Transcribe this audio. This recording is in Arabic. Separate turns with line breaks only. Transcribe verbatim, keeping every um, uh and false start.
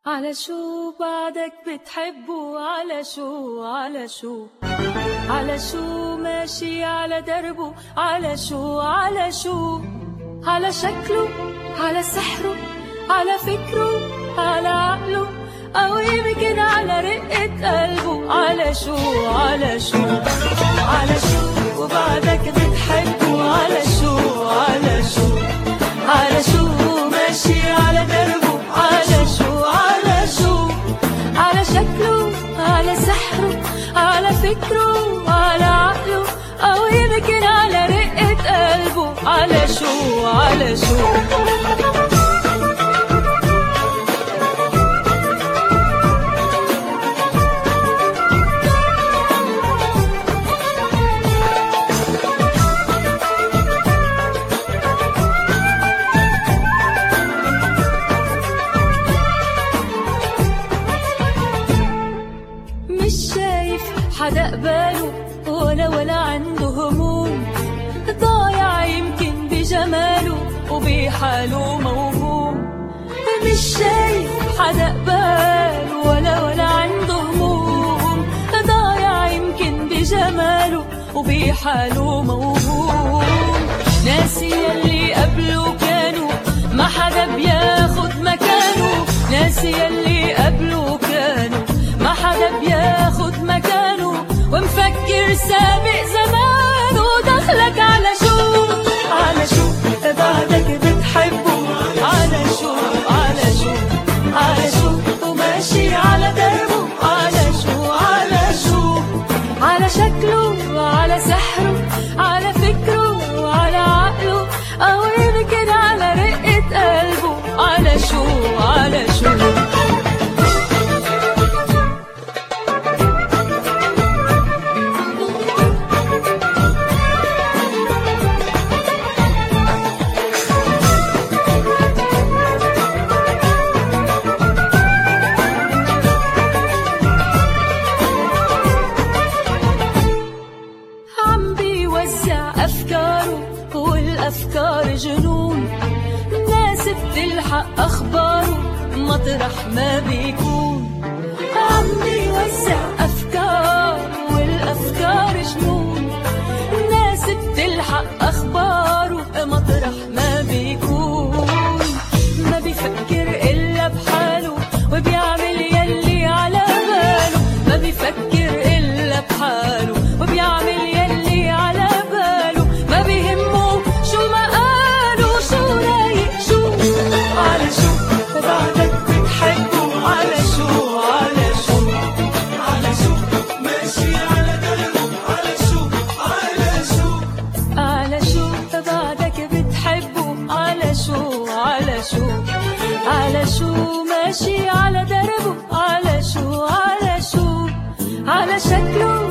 على شو بعدك بتحبه؟ على شو على شو على شو ماشي على دربه؟ على شو على شو على شكله، على سحره، على فكره، على عقله، أو يمكن على رقة قلبه. على شو على شو على شو وبعدك بتحبه؟ على شو على شو على شو ماشي على دربه؟ على شو على شو على شكله، على سحره، على فكره، على عقله، أو يمكن على رقة قلبه. على شو على شو مش شايف حدا قباله ولا ولا عنده هموم، ضايع يمكن بجماله وبحاله موهوم. مش شايف حدا قباله ولا ولا عنده هموم، ضايع يمكن بجماله وبحاله موهوم. ناسي يلي قبله كانوا ما حدا بياخد مكانه، ناسي يلي قبله كانوا ما حدا بياخد مكانه، ومفكر سابق زمانه. دخلك على شو على شو بعدك بتحبه؟ على شو على شو على شو وماشي على دربه؟ على شو على شو على شكله، على سحره، على فكره، على عقله، أو يمكن على رقة قلبه. على شو على شو أفكاره والأفكار جنون، الناس بتلحق أخباره مطرح ما بيكون. عم بيوزع أفكاره والأفكار جنون، الناس بتلحق أخباره مطرح ما بيكون. ما بيفكر إلا بحاله وبيعمل يلي على باله، ما بيفكر إلا بحاله وبيعمل يلي على باله. ما بيهمه شو ما قالوا، شو رايق شو على شو بعدك بتحبه؟ على شو على شو على شو ماشي على دربه؟ على شو على شو على شو بعدك بتحبه؟ على شو على شو على شو ماشي على دربه؟ على شو على شو على شكله،